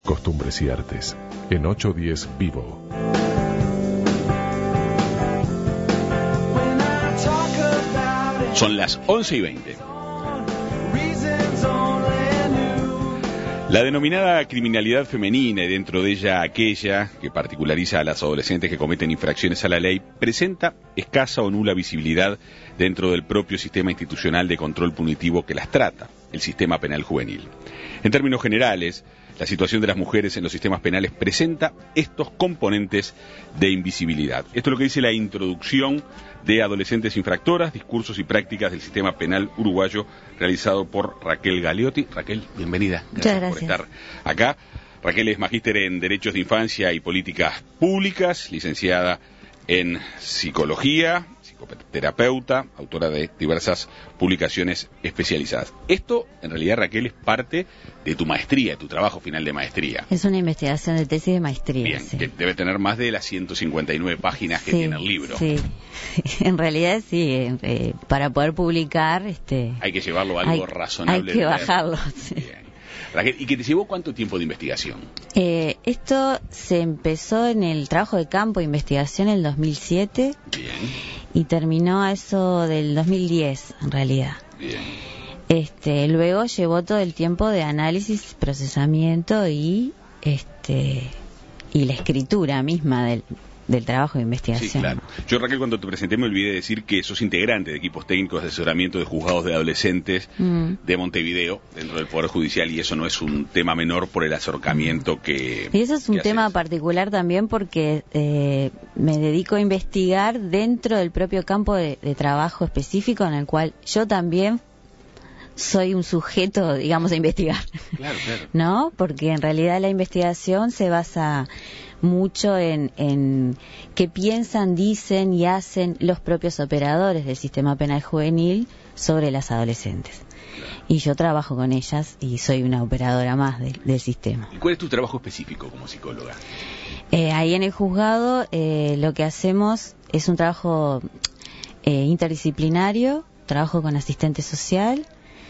Costumbres y Artes, en 810 Vivo. Son las 11:20. La denominada criminalidad femenina, y dentro de ella aquella que particulariza a las adolescentes que cometen infracciones a la ley, presenta escasa o nula visibilidad dentro del propio sistema institucional de control punitivo que las trata, el sistema penal juvenil. En términos generales, la situación de las mujeres en los sistemas penales presenta estos componentes de invisibilidad. Esto es lo que dice la introducción de Adolescentes Infractoras, Discursos y Prácticas del Sistema Penal Uruguayo, realizado por Raquel Galeotti. Raquel, bienvenida. Gracias por estar acá. Raquel es magíster en Derechos de Infancia y Políticas Públicas, licenciada en Psicología, psicoterapeuta, autora de diversas publicaciones especializadas. Esto, en realidad, Raquel, es parte de tu maestría, de tu trabajo final de maestría. Es una investigación de tesis de maestría. Bien, sí. Que debe tener más de las 159 páginas que tiene el libro. Sí, en realidad sí, para poder publicar... hay que llevarlo a algo razonable. Hay que bajarlo, sí. Bien. Raquel, ¿y qué te llevó cuánto tiempo de investigación? Esto se empezó en el trabajo de campo de investigación en el 2007. Bien. Y terminó a eso del 2010, en realidad. Bien. Luego llevó todo el tiempo de análisis, procesamiento y la escritura misma del trabajo de investigación. Sí, claro. Yo, Raquel, cuando te presenté me olvidé de decir que sos integrante de equipos técnicos de asesoramiento de juzgados de adolescentes de Montevideo, dentro del Poder Judicial, y eso no es un tema menor por el acercamiento que... Y eso es un tema particular también porque me dedico a investigar dentro del propio campo de trabajo específico en el cual yo también soy un sujeto, digamos, a investigar. Claro, claro. ¿No? Porque en realidad la investigación se basa mucho en qué piensan, dicen y hacen los propios operadores del sistema penal juvenil sobre las adolescentes. Claro. Y yo trabajo con ellas y soy una operadora más del sistema. ¿Y cuál es tu trabajo específico como psicóloga? Ahí en el juzgado lo que hacemos es un trabajo interdisciplinario, trabajo con asistente social,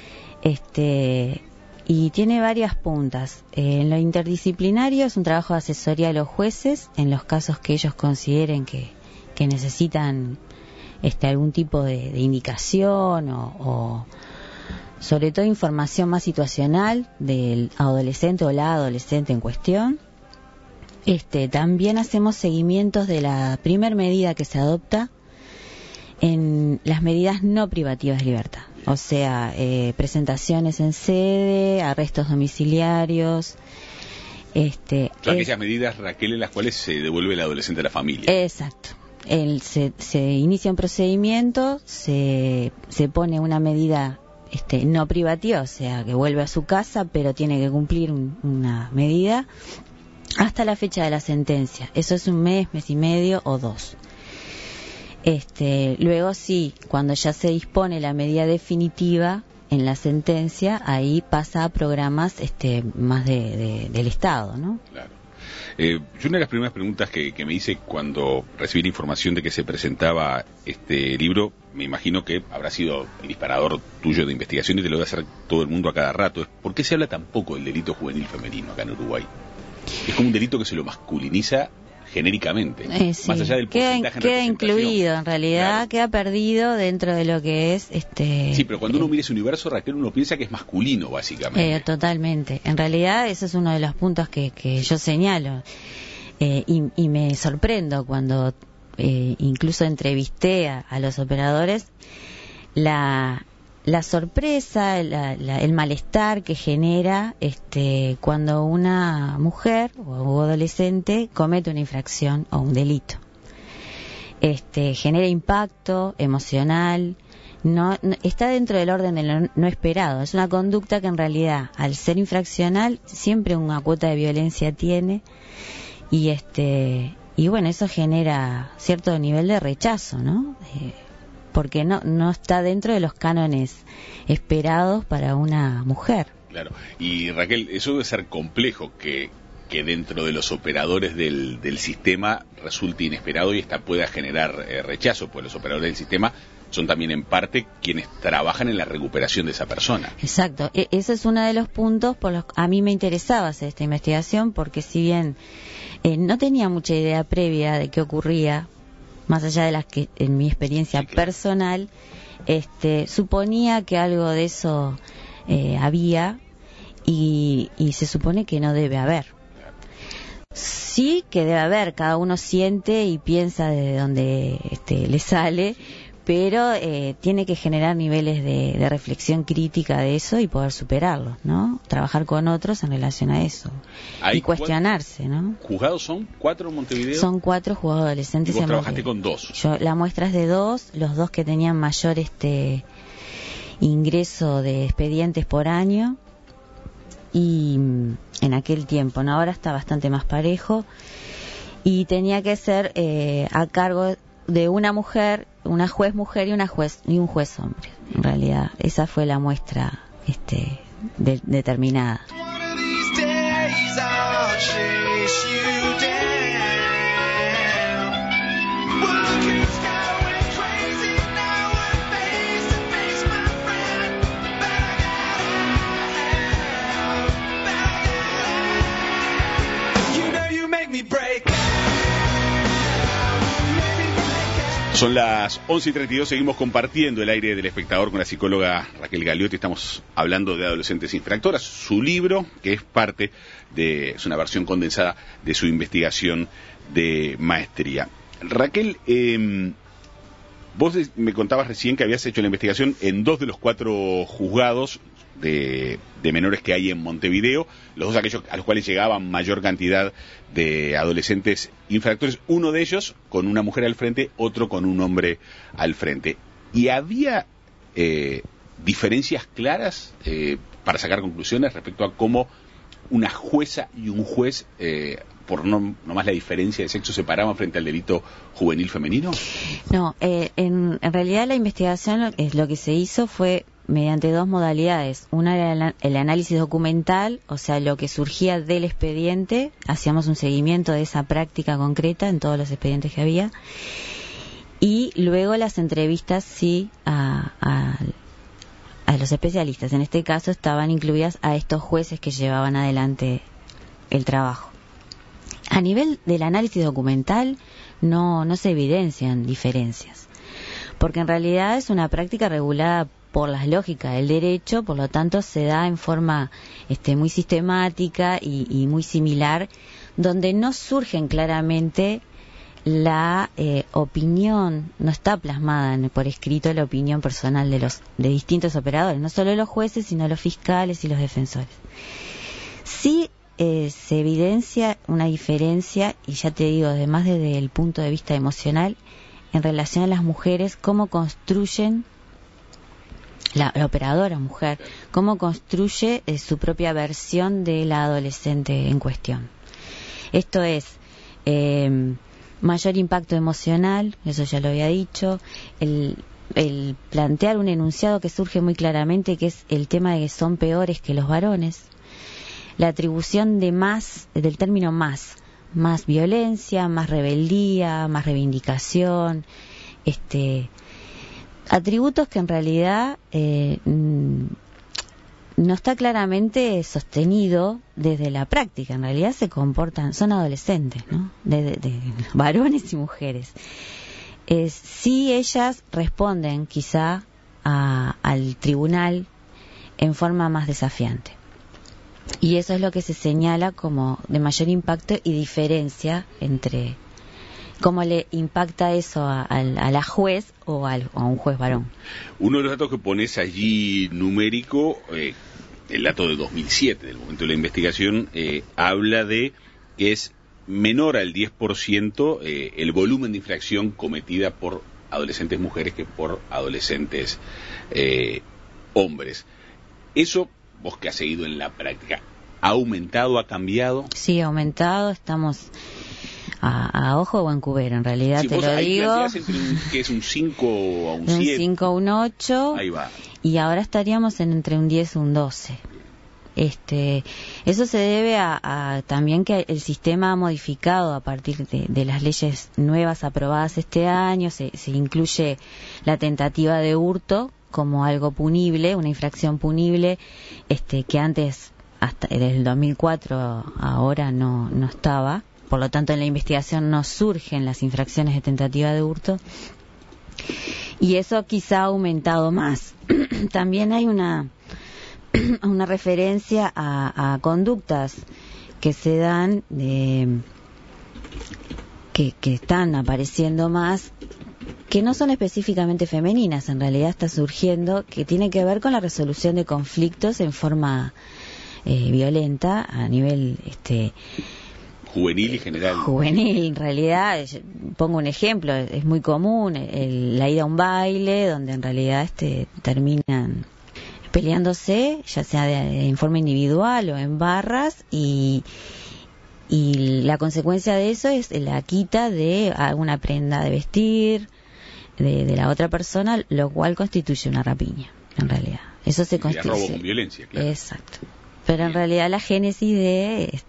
y tiene varias puntas. En lo interdisciplinario es un trabajo de asesoría a los jueces en los casos que ellos consideren que necesitan algún tipo de indicación o sobre todo información más situacional del adolescente o la adolescente en cuestión. También hacemos seguimientos de la primer medida que se adopta en las medidas no privativas de libertad. O sea, presentaciones en sede, arrestos domiciliarios. Aquellas medidas, Raquel, en las cuales se devuelve el adolescente a la familia. Exacto. Se inicia un procedimiento, se pone una medida no privativa, o sea, que vuelve a su casa, pero tiene que cumplir una medida hasta la fecha de la sentencia. Eso es un mes, mes y medio o 2. Luego sí, cuando ya se dispone la medida definitiva en la sentencia, ahí pasa a programas más del Estado, ¿no? Claro. Yo una de las primeras preguntas que me hice cuando recibí la información de que se presentaba este libro, me imagino que habrá sido el disparador tuyo de investigación y te lo debe hacer todo el mundo a cada rato, es ¿por qué se habla tan poco del delito juvenil femenino acá en Uruguay? Es como un delito que se lo masculiniza genéricamente, sí. Más allá del porcentaje queda incluido, en realidad, claro. Queda perdido dentro de lo que es Sí, pero cuando uno mira ese universo, Raquel, uno piensa que es masculino, básicamente. Totalmente. En realidad, ese es uno de los puntos que yo señalo. Y me sorprendo cuando incluso entrevisté a los operadores, la sorpresa, el malestar que genera cuando una mujer o adolescente comete una infracción o un delito. Genera impacto emocional, no está dentro del orden de lo no esperado. Es una conducta que en realidad, al ser infraccional, siempre una cuota de violencia tiene y bueno, eso genera cierto nivel de rechazo, ¿no? Porque no está dentro de los cánones esperados para una mujer. Claro, y Raquel, eso debe ser complejo, que dentro de los operadores del sistema resulte inesperado y pueda generar rechazo, pues los operadores del sistema son también en parte quienes trabajan en la recuperación de esa persona. Exacto, ese es uno de los puntos por los que a mí me interesaba hacer esta investigación, porque si bien no tenía mucha idea previa de qué ocurría, más allá de las que en mi experiencia personal, suponía que algo de eso había y se supone que no debe haber. Sí que debe haber, cada uno siente y piensa de donde le sale, pero tiene que generar niveles de reflexión crítica de eso y poder superarlo, ¿no? Trabajar con otros en relación a eso y cuestionarse, ¿no? ¿Juzgados son 4 en Montevideo? Son 4 juzgados adolescentes. ¿Y vos trabajaste con 2? La muestra es de 2, los 2 que tenían mayor ingreso de expedientes por año, y en aquel tiempo, ¿no? Ahora está bastante más parejo, y tenía que ser a cargo de una mujer, una juez mujer y un juez hombre. En realidad esa fue la muestra determinada. Son las 11:32, seguimos compartiendo el aire del espectador con la psicóloga Raquel Galeotti. Estamos hablando de adolescentes infractoras, su libro, que es es una versión condensada de su investigación de maestría. Raquel, vos me contabas recién que habías hecho la investigación en 2 de los 4 juzgados de menores que hay en Montevideo, los 2 aquellos a los cuales llegaban mayor cantidad de adolescentes infractores, uno de ellos con una mujer al frente, otro con un hombre al frente. ¿Y había diferencias claras para sacar conclusiones respecto a cómo una jueza y un juez, por no más la diferencia de sexo, se paraban frente al delito juvenil femenino? No, en realidad la investigación, lo que se hizo fue mediante 2 modalidades. Una era el análisis documental, o sea, lo que surgía del expediente, hacíamos un seguimiento de esa práctica concreta en todos los expedientes que había, y luego las entrevistas a los especialistas. En este caso estaban incluidas a estos jueces que llevaban adelante el trabajo. A nivel del análisis documental no se evidencian diferencias, porque en realidad es una práctica regulada por las lógicas del derecho, por lo tanto se da en forma muy sistemática y muy similar, donde no surgen claramente la opinión, no está plasmada por escrito la opinión personal de distintos operadores, no solo los jueces, sino los fiscales y los defensores. Sí se evidencia una diferencia, y ya te digo, además desde el punto de vista emocional, en relación a las mujeres, cómo construyen la operadora mujer, cómo construye su propia versión de la adolescente en cuestión. Esto es mayor impacto emocional, eso ya lo había dicho, el plantear un enunciado que surge muy claramente, que es el tema de que son peores que los varones, la atribución de del término más violencia, más rebeldía, más reivindicación, atributos que en realidad no está claramente sostenido desde la práctica. En realidad se comportan, son adolescentes, ¿no? De varones y mujeres. Sí, ellas responden quizá al tribunal en forma más desafiante. Y eso es lo que se señala como de mayor impacto y diferencia entre cómo le impacta eso a la juez o a un juez varón. Uno de los datos que pones allí numérico, el dato de 2007, del momento de la investigación, habla de que es menor al 10% el volumen de infracción cometida por adolescentes mujeres que por adolescentes hombres. Eso, vos que has seguido en la práctica, ¿ha aumentado, ha cambiado? Sí, ha aumentado, estamos a ojo o en cubero, en realidad, si te lo digo. Que es un 5 o un 7. Un 5 o un 8. Ahí va. Y ahora estaríamos entre un 10 o un 12. Eso se debe a también que el sistema ha modificado a partir de las leyes nuevas aprobadas este año. Se incluye la tentativa de hurto como algo punible, una infracción punible, que antes, hasta desde el 2004, ahora no estaba. Por lo tanto, en la investigación no surgen las infracciones de tentativa de hurto. Y eso quizá ha aumentado más. También hay una referencia a conductas que se dan, que están apareciendo más, que no son específicamente femeninas, en realidad está surgiendo, que tiene que ver con la resolución de conflictos en forma violenta a nivel juvenil y general. Juvenil, en realidad, pongo un ejemplo, es muy común la ida a un baile donde en realidad terminan peleándose, ya sea en forma individual o en barras, y la consecuencia de eso es la quita de alguna prenda de vestir de la otra persona, lo cual constituye una rapiña, en realidad. Eso se constituye. Robo con violencia, claro. Exacto. Pero en realidad la génesis de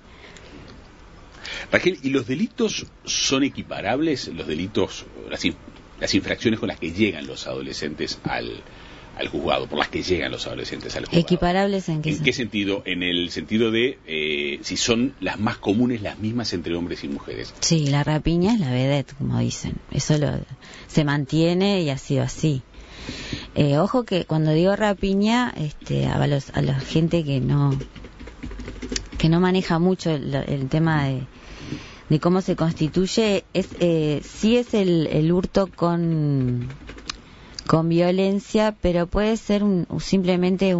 Raquel, ¿y los delitos son equiparables? Los delitos, las infracciones con las que llegan los adolescentes al juzgado, por las que llegan los adolescentes al juzgado. ¿Equiparables en qué sentido? ¿En qué sentido? En el sentido de si son las más comunes, las mismas entre hombres y mujeres. Sí, la rapiña es la vedette, como dicen. Eso se mantiene y ha sido así. Ojo que cuando digo rapiña, a la gente que no maneja mucho el tema de cómo se constituye, sí es el hurto con violencia, pero puede ser simplemente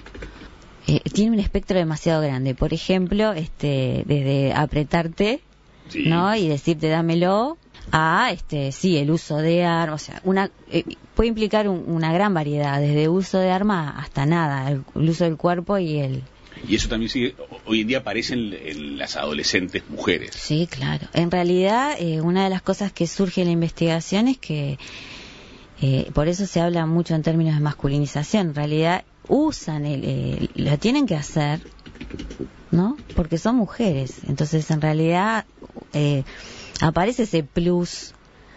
tiene un espectro demasiado grande. Por ejemplo, desde apretarte, sí, ¿no? Y decirte dámelo, a sí, el uso de armas, o sea, puede implicar una gran variedad, desde uso de armas hasta nada, el uso del cuerpo y eso también sigue, hoy en día aparece en las adolescentes mujeres. Sí, claro. En realidad, una de las cosas que surge en la investigación es que por eso se habla mucho en términos de masculinización. En realidad usan, lo tienen que hacer, ¿no? Porque son mujeres. Entonces, en realidad, aparece ese plus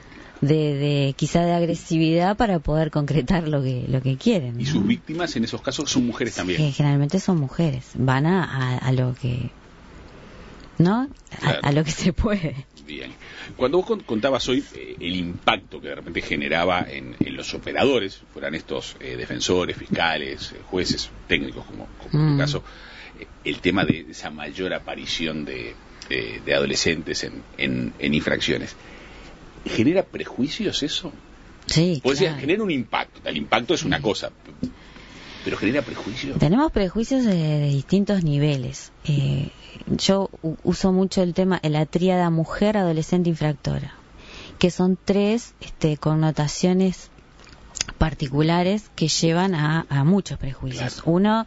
quizá de agresividad para poder concretar lo que quieren, ¿no? Y sus víctimas en esos casos son mujeres también. Sí, generalmente son mujeres. Van a lo que, ¿no? Claro. A lo que se puede. Bien. Cuando vos contabas hoy el impacto que de repente generaba en los operadores, fueran estos defensores, fiscales, jueces, técnicos, como en tu caso, el tema de esa mayor aparición de adolescentes en infracciones, ¿genera prejuicios eso? Sí, pues claro. Genera un impacto. El impacto es una cosa, pero genera prejuicios. Tenemos prejuicios de distintos niveles. Yo uso mucho el tema, la tríada mujer, adolescente, infractora, que son tres connotaciones particulares que llevan a muchos prejuicios. Claro. Uno,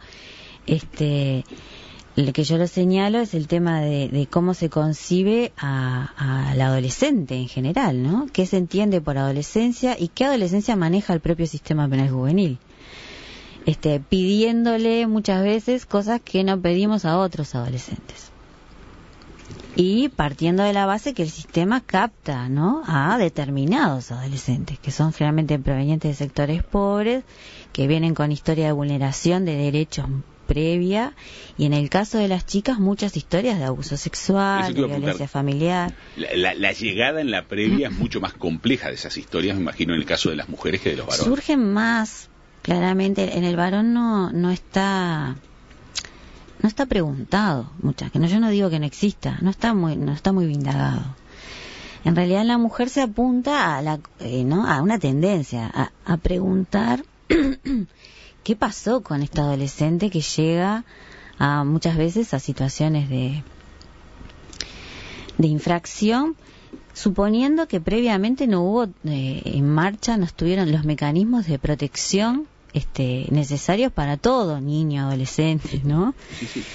el que yo lo señalo es el tema de cómo se concibe a la adolescente en general, ¿no? ¿Qué se entiende por adolescencia y qué adolescencia maneja el propio sistema penal juvenil? Pidiéndole muchas veces cosas que no pedimos a otros adolescentes. Y partiendo de la base que el sistema capta, ¿no?, a determinados adolescentes, que son generalmente provenientes de sectores pobres, que vienen con historia de vulneración de derechos previa, y en el caso de las chicas muchas historias de abuso sexual, de violencia familiar. La llegada en la previa es mucho más compleja de esas historias, me imagino, en el caso de las mujeres que de los varones. Surgen más, claramente, en el varón no está preguntado muchas, que yo no digo que no exista, no está muy indagado. En realidad en la mujer se apunta a una tendencia a preguntar ¿qué pasó con esta adolescente que llega muchas veces a situaciones de infracción, suponiendo que previamente no hubo en marcha, no estuvieron los mecanismos de protección necesarios para todo niño, adolescente, ¿no? Sí, sí.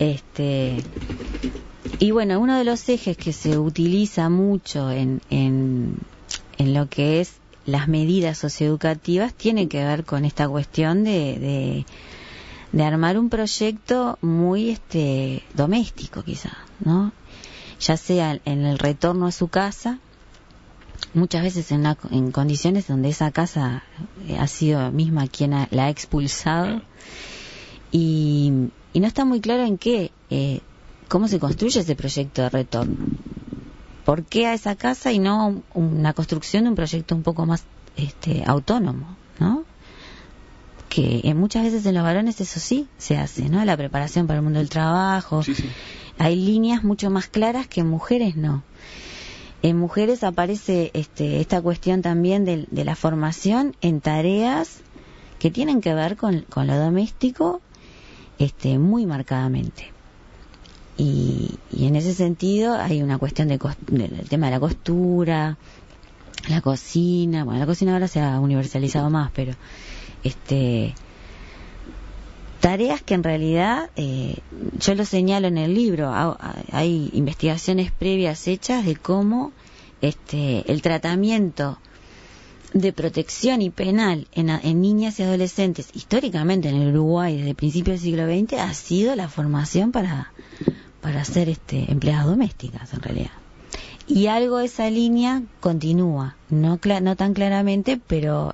Y bueno, uno de los ejes que se utiliza mucho en lo que es las medidas socioeducativas tiene que ver con esta cuestión de armar un proyecto muy doméstico quizá, ¿no? Ya sea en el retorno a su casa, muchas veces en condiciones donde esa casa ha sido misma quien la ha expulsado, y no está muy claro en qué, cómo se construye ese proyecto de retorno. ¿Por qué a esa casa y no una construcción de un proyecto un poco más autónomo, ¿no? Que muchas veces en los varones eso sí se hace, ¿no? La preparación para el mundo del trabajo. Sí, sí. Hay líneas mucho más claras que en mujeres no. En mujeres aparece esta cuestión también de la formación en tareas que tienen que ver con lo doméstico muy marcadamente. Y en ese sentido hay una cuestión del tema de la costura, la cocina. Bueno, la cocina ahora se ha universalizado más, pero tareas que en realidad yo lo señalo en el libro. Hay investigaciones previas hechas de cómo el tratamiento de protección y penal en niñas y adolescentes históricamente en el Uruguay desde principios del siglo XX ha sido la formación para ser empleadas domésticas en realidad. Y algo de esa línea continúa, no tan claramente, pero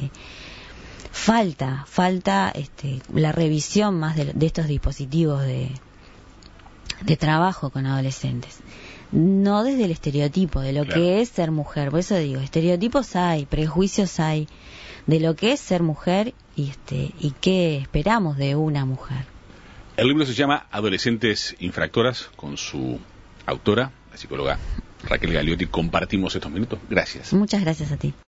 falta la revisión más de estos dispositivos de trabajo con adolescentes. No desde el estereotipo de lo que es ser mujer. Por eso digo, estereotipos hay, prejuicios hay de lo que es ser mujer y qué esperamos de una mujer. El libro se llama Adolescentes infractoras, con su autora, la psicóloga Raquel Galeotti. Compartimos estos minutos. Gracias. Muchas gracias a ti.